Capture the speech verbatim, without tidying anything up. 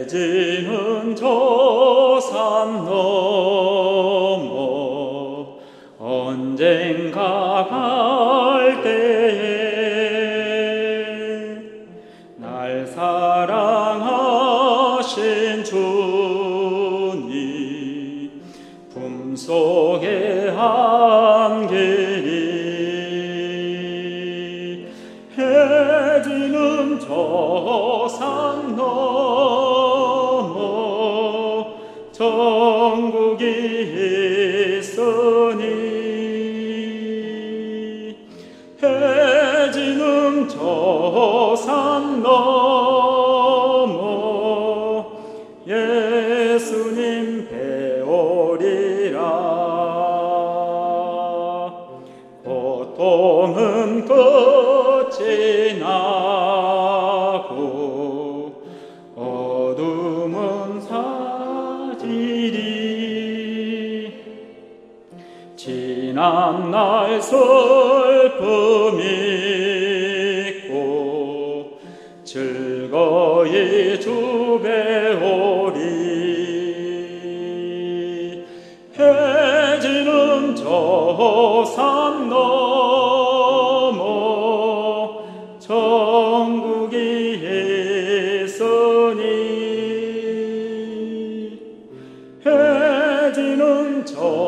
해지는 저 산 넘어 언젠가 갈 때에 날 사랑하신 주님 품속에 안기리 해지는 저 산 넘어 천국이 있으니 해지는 저 산 넘어 예수님 뵈오리라. 고통은 끝이 나고 어둠은 사지리 지난 날 슬픔 잊고 즐거이 주 뵈오리. 해지는 저 산 넘어 천국이 있으니 해지는 저